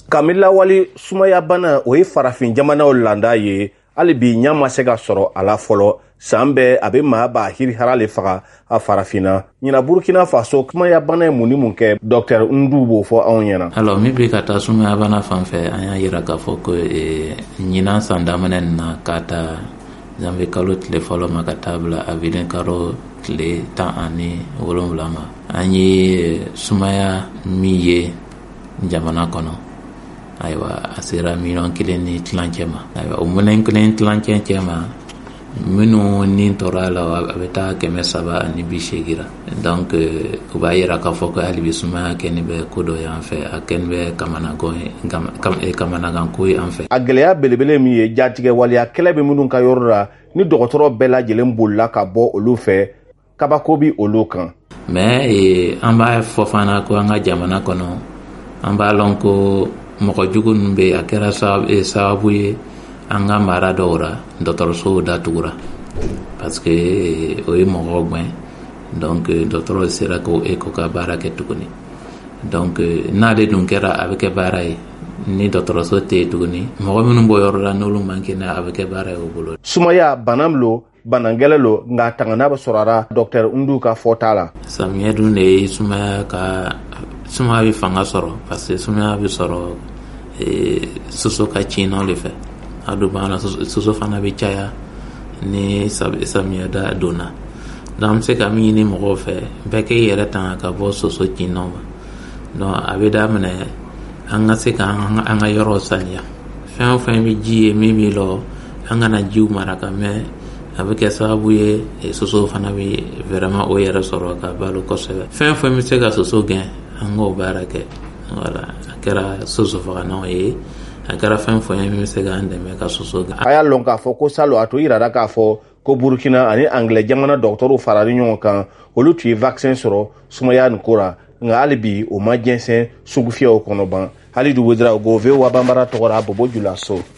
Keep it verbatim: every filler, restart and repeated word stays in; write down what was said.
Kamila wali sumaya bana o ye farafin jamanaw landa ye hali bi ɲa ma se ka sɔrɔ a la fɔlɔ san bɛɛ a be maa ba hirihara le faga a farafina ɲina Burkina Faso sumaya bana ye mun ni mun kɛ Docteur Ndu b'o fɔ anw ɲɛna. Alors min bɛ ka taa sumaya bana fan fɛ an y'a yira k'a fɔ ko ɲinan san daminɛ na k'a ta janvier kalo tile fɔlɔ ma ka taa bila avril kalo tile tan ani wolonwula ma an ye sumaya min ye jamana kɔnɔ ayiwa a sera miliyɔn kelen ni tilancɛ ma ayiwa o miliyɔn kelen tilancɛ cɛ ma minnu ni tɔɔrɔ la a bɛ taa kɛmɛ saba ani bi seegin ra donc o b'a yira k'a fɔ ko hali bi sumaya kɛni bɛ ko dɔ y'an fɛ a kɛni bɛ kamanagan ko ye an fɛ. A gɛlɛya belebele min ye jatigɛ waleya kɛlɛ bɛ minnu ka yɔrɔ la ni dɔgɔtɔrɔ bɛɛ lajɛlen bolila ka bɔ olu fɛ kabako bi olu kan. Mais an b'a fɔ fana ko an ka jamana kɔnɔ an b'a lɔn ko mɔgɔ jugu ninnu bɛ a kɛra sababu ye an ka mara dɔw ra dɔgɔtɔrɔsow datugura parce que o ye mɔgɔw gwɛn donc dɔgɔtɔrɔ sera ko e ko ka baara kɛ tuguni donc n'ale dun kɛra a bɛ kɛ baara ye ni dɔgɔtɔrɔso tɛ yen tuguni mɔgɔ minnu bɔ yɔrɔ la n'olu man kɛnɛ a bɛ kɛ baara ye o bolo. Sumaya bana lo bana gɛlɛn lo nka tangana bɛ sɔrɔ a Docteur Ndu ka fɔta la. Samiyɛ dun de ye sumaya ka sumaya bɛ fanga sɔrɔ parce que sumaya bɛ sɔrɔ soso ka cinnaw de fɛ a dun b'an na soso fana bɛ caya ni samiyɛ da donna donc an bɛ se ka min ɲini mɔgɔw fɛ bɛɛ k'i yɛrɛ tanga ka bɔ soso cinnaw ma donc a bɛ daminɛ an ka se ka an ka yɔrɔw saniya fɛn o fɛn bɛ ji ye min b'i lɔ an kana jiw mara ka mɛn a bɛ kɛ sababu ye soso fana bɛ vraiment o yɛrɛ sɔrɔ ka balo kosɛbɛ fɛn o fɛn bɛ se ka soso gɛn an k'o baara kɛ voilà a kɛra soso faganaw ye a kɛra fɛn fɛn ye min bɛ se k'an dɛmɛ ka soso gɛn. A y'a lɔn k'a fɔ ko salon a to yirara k'a fɔ ko Burkina ani Anglais jamana dɔgɔtɔrɔw farali ɲɔgɔn kan olu tun ye vaccin sɔrɔ sumaya nin ko ra nka hali bi o ma jɛnsɛn sugu fiyɛw kɔnɔ ban hali dugu dira o go ve wa banbara tɔgɔra Bobo Jula So.